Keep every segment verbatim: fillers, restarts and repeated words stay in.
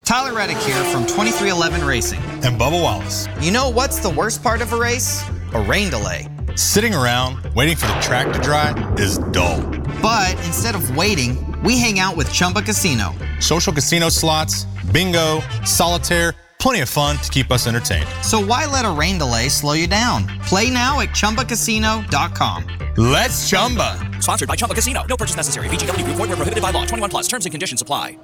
Tyler Reddick here from twenty-three eleven Racing. And Bubba Wallace. You know what's the worst part of a race? A rain delay. Sitting around waiting for the track to dry is dull. But instead of waiting, we hang out with Chumba Casino. Social casino slots, bingo, solitaire, plenty of fun to keep us entertained. So why let a rain delay slow you down? Play now at Chumba Casino dot com. Let's Chumba. Sponsored by Chumba Casino. No purchase necessary. V G W Group. Void where prohibited by law. twenty-one plus. Terms and conditions apply.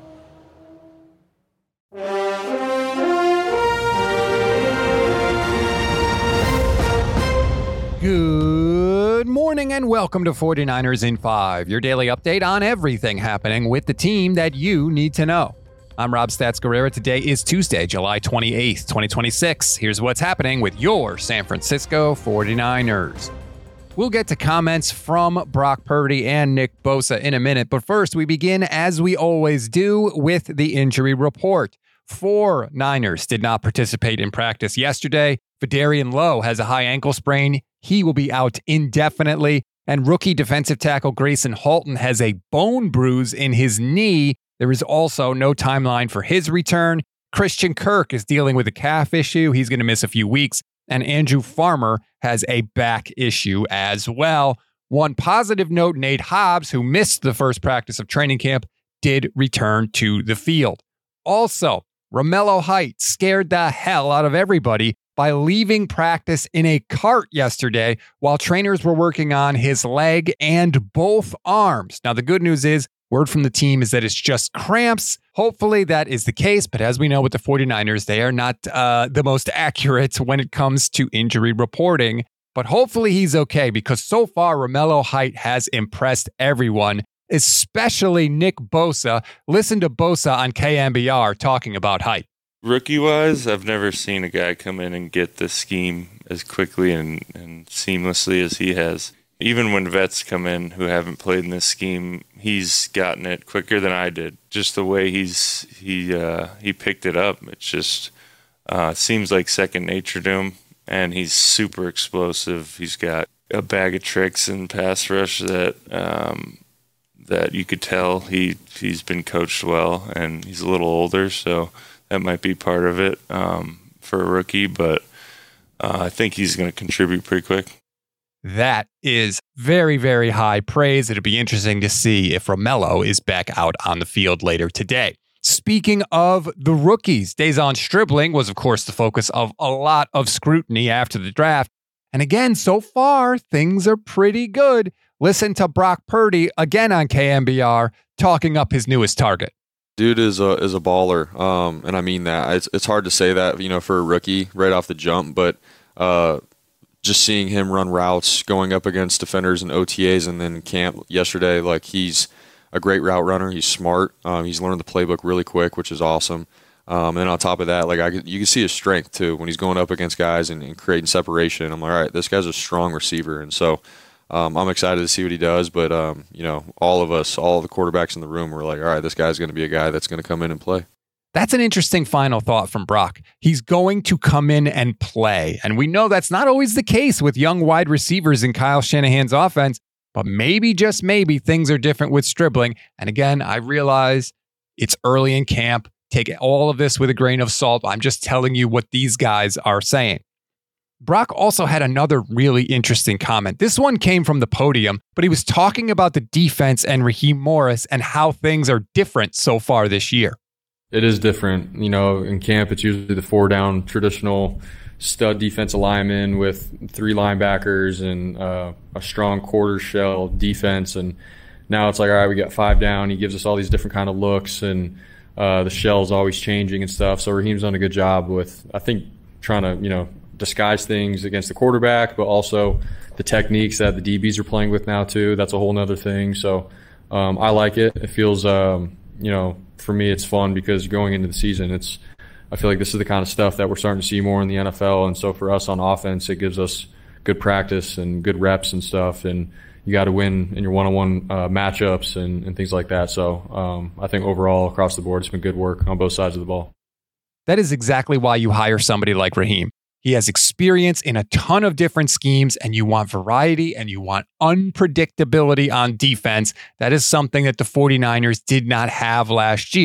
Good morning and welcome to forty-niners in five, your daily update on everything happening with the team that you need to know. I'm Rob Stats Guerrera. Today is Tuesday, July twenty-eighth, twenty twenty-six. Here's what's happening with your San Francisco forty-niners. We'll get to comments from Brock Purdy and Nick Bosa in a minute, but first we begin, as we always do, with the injury report. Four Niners did not participate in practice yesterday. Vederian Lowe has a high ankle sprain. He will be out indefinitely. And rookie defensive tackle Grayson Halton has a bone bruise in his knee. There is also no timeline for his return. Christian Kirk is dealing with a calf issue. He's going to miss a few weeks. And Andrew Farmer has a back issue as well. One positive note, Nate Hobbs, who missed the first practice of training camp, did return to the field. Also, Romello Height scared the hell out of everybody by leaving practice in a cart yesterday while trainers were working on his leg and both arms. Now, the good news is, word from the team is that it's just cramps. Hopefully that is the case, but as we know with the forty-niners, they are not uh, the most accurate when it comes to injury reporting. But hopefully he's okay, because so far Romello Height has impressed everyone, especially Nick Bosa. Listen to Bosa on K M B R talking about Height. Rookie-wise, I've never seen a guy come in and get the scheme as quickly and, and seamlessly as he has. Even when vets come in who haven't played in this scheme, he's gotten it quicker than I did. Just the way he's he uh, he picked it up, it just uh, seems like second nature to him. And he's super explosive. He's got a bag of tricks in pass rush that um, that you could tell he he's been coached well, and he's a little older, so that might be part of it um, for a rookie. But uh, I think he's going to contribute pretty quick. That is very, very high praise. It'll be interesting to see if Romello is back out on the field later today. Speaking of the rookies, De'Zhaun Stribling was, of course, the focus of a lot of scrutiny after the draft. And again, so far, things are pretty good. Listen to Brock Purdy, again on K M B R, talking up his newest target. Dude is a is a baller, um, and I mean that. It's it's hard to say that, you know, for a rookie right off the jump, but uh, just seeing him run routes, going up against defenders and O T As, and then camp yesterday, like, he's a great route runner. He's smart. Um, he's learned the playbook really quick, which is awesome. Um, and on top of that, like, I you can see his strength too when he's going up against guys and, and creating separation. I'm like, all right, this guy's a strong receiver, and so. Um, I'm excited to see what he does, but, um, you know, all of us, all of the quarterbacks in the room were like, all right, this guy's going to be a guy that's going to come in and play. That's an interesting final thought from Brock. He's going to come in and play. And we know that's not always the case with young wide receivers in Kyle Shanahan's offense, but maybe, just maybe, things are different with Stribling. And again, I realize it's early in camp. Take all of this with a grain of salt. I'm just telling you what these guys are saying. Brock also had another really interesting comment. This one came from the podium, but he was talking about the defense and Raheem Morris and how things are different so far this year. It is different. You know, in camp, it's usually the four down traditional stud defensive lineman with three linebackers and uh, a strong quarter shell defense. And now it's like, all right, we got five down. He gives us all these different kind of looks, and uh, the shell's always changing and stuff. So Raheem's done a good job with, I think, trying to, you know, disguise things against the quarterback, but also the techniques that the D Bs are playing with now too. That's a whole nother thing. So um, I like it. It feels, um, you know, for me, it's fun because going into the season, it's, I feel like this is the kind of stuff that we're starting to see more in the N F L. And so for us on offense, it gives us good practice and good reps and stuff. And you got to win in your one-on-one uh, matchups and, and things like that. So um, I think overall across the board, it's been good work on both sides of the ball. That is exactly why you hire somebody like Raheem. He has experience in a ton of different schemes, and you want variety and you want unpredictability on defense. That is something that the forty-niners did not have last year.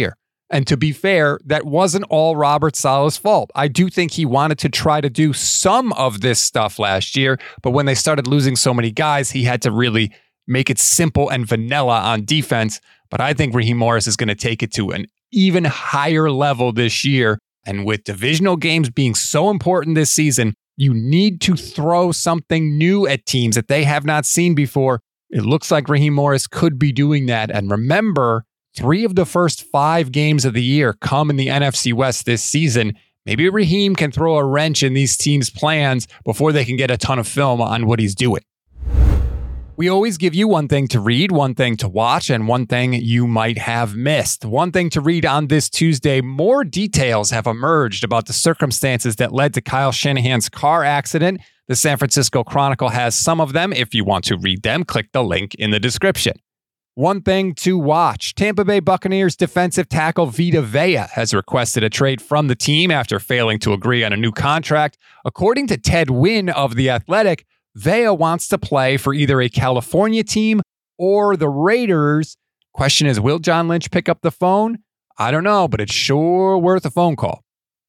And to be fair, that wasn't all Robert Saleh's fault. I do think he wanted to try to do some of this stuff last year, but when they started losing so many guys, he had to really make it simple and vanilla on defense. But I think Raheem Morris is going to take it to an even higher level this year. And with divisional games being so important this season, you need to throw something new at teams that they have not seen before. It looks like Raheem Morris could be doing that. And remember, three of the first five games of the year come in the N F C West this season. Maybe Raheem can throw a wrench in these teams' plans before they can get a ton of film on what he's doing. We always give you one thing to read, one thing to watch, and one thing you might have missed. One thing to read on this Tuesday, more details have emerged about the circumstances that led to Kyle Shanahan's car accident. The San Francisco Chronicle has some of them. If you want to read them, click the link in the description. One thing to watch, Tampa Bay Buccaneers defensive tackle Vita Vea has requested a trade from the team after failing to agree on a new contract. According to Ted Wynn of The Athletic, Vea wants to play for either a California team or the Raiders. Question is, will John Lynch pick up the phone? I don't know, but it's sure worth a phone call.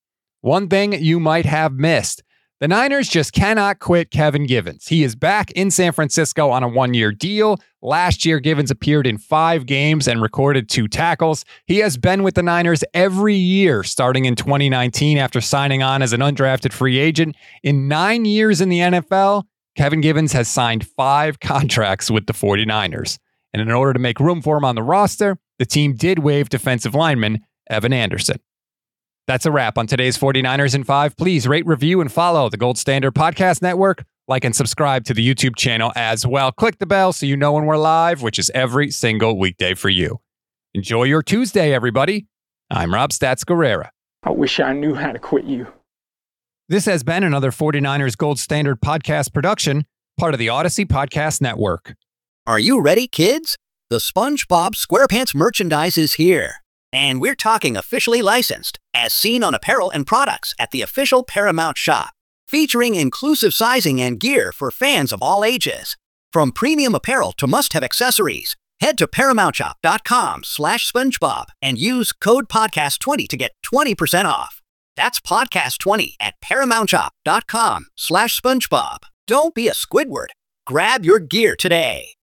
One thing you might have missed. The Niners just cannot quit Kevin Givens. He is back in San Francisco on a one-year deal. Last year, Givens appeared in five games and recorded two tackles. He has been with the Niners every year starting in twenty nineteen after signing on as an undrafted free agent. In nine years in the N F L, Kevin Givens has signed five contracts with the 49ers. And in order to make room for him on the roster, the team did waive defensive lineman Evan Anderson. That's a wrap on today's 49ers in five. Please rate, review, and follow the Gold Standard Podcast Network. Like and subscribe to the YouTube channel as well. Click the bell so you know when we're live, which is every single weekday for you. Enjoy your Tuesday, everybody. I'm Rob Stats Guerrera. I wish I knew how to quit you. This has been another 49ers Gold Standard Podcast production, part of the Odyssey Podcast Network. Are you ready, kids? The SpongeBob SquarePants merchandise is here. And we're talking officially licensed, as seen on apparel and products at the official Paramount shop, featuring inclusive sizing and gear for fans of all ages. From premium apparel to must-have accessories, head to paramountshop.com slash SpongeBob and use code podcast twenty to get twenty percent off. That's podcast twenty at paramountshop.com slash SpongeBob. Don't be a Squidward. Grab your gear today.